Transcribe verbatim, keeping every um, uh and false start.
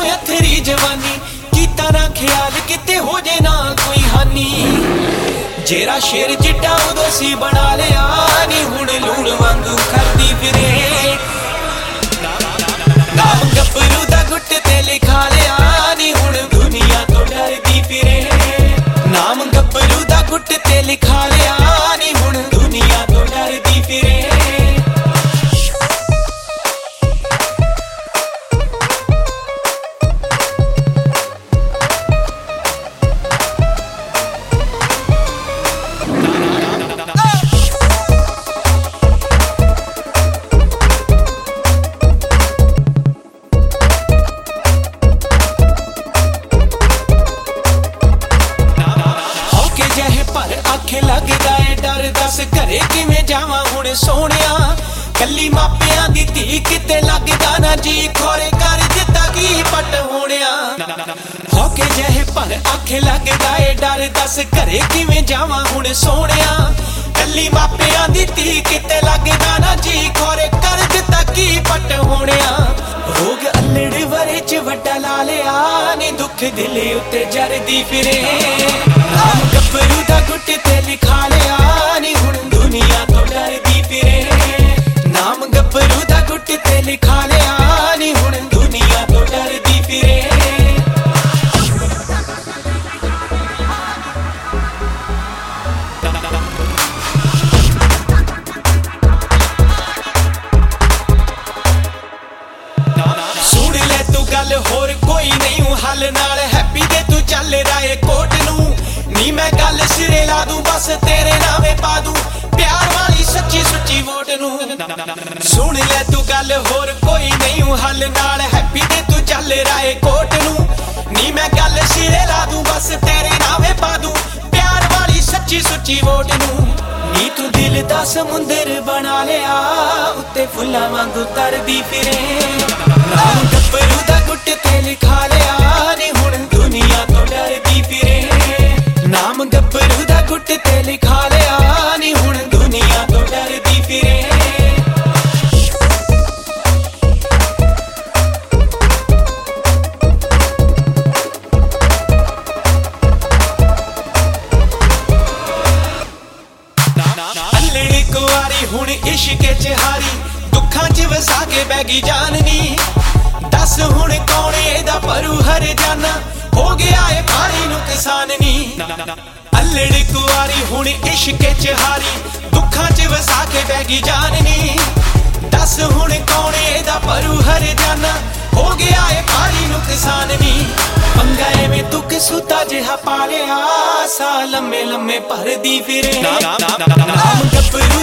अथरी जवानी कीता ना ख्याल किते हो जे ना कोई हानी जेरा शेर चिट्टा उदों सी बना लिया नी हुण लूण वांगू करदी फिरे नाम गब्बरू दा गुट ते लिखा लिया नी हुण दुनिया तो डरदी फिरे नाम गब्बरू दा गुट ते लिखा लिया नी हुण दुनिया तो डरदी फिरे आखे लगदा है डर दस घरे किवें जावां हुण सोहणिया कल्ली मापियां दी धी किते लगदा ना जी खोरे कर दित्ता की पट होणिया होके जहे पर आखे लगदा है डर दस घरे किवें जावां हुण सोहणिया कल्ली मापियां दी धी किते लगदा ना जी खोरे कर दित्ता की पट होणिया रोग अल्लड़ वरे च वड्डा ला लिया नी दुख दिले उत्ते जरदी फिरे नाम गब्बरू दा गुट ते लिखा लिया नी हुण दुनिया तो डरदी फिरे नाम गब्बरू दा गुट ते लिखा लिया नी हुण दुनिया तो डरदी फिरे सुन ले तू गल होर कोई नहीं हल नाल हैप्पी दे तू चल राए कोट नू नी मैं गल सिरे ला दूं बस तेरे नावे पा दूं प्यार वाली सच्ची सुच्ची वोट नू सुन ले तू गल होर कोई नहीं हल नाल हैप्पी दे तू चल राए कोट नू नी मैं गल सिरे ला दूं बस तेरे नावे पा दूं प्यार वाली सच्ची सुच्ची वोट नू नी तू दिल दा समुंदर बना लिया उत्ते फुल्लां वांगू तरदी फिरे नाम गब्बरू दा गुट ते लिखा लिया नी हुण दुनिया तो डरदी फिरे नाम गब्बरू दा गुट ते लिखा लिया नी हुण दुनिया तो डरदी फिरे अल्लड़ी कुआरी हुण इश्के च हारी दुखां च वसा के बैगी जाननी दस हुण कौन एदा परू हर जाना हो गया है भारी नुकसान नी अल्लड़ी कुआरी हुण इश्के च हारी दुखां च वसा के बैगी जाननी दस हुण कौन एदा परू हर जाना हो गया है भारी नुकसान नी पंगा एवें तुक सुता जिहा पा लिया सा लम्मे लम्मे भरदी फिरे नाम गब्बरू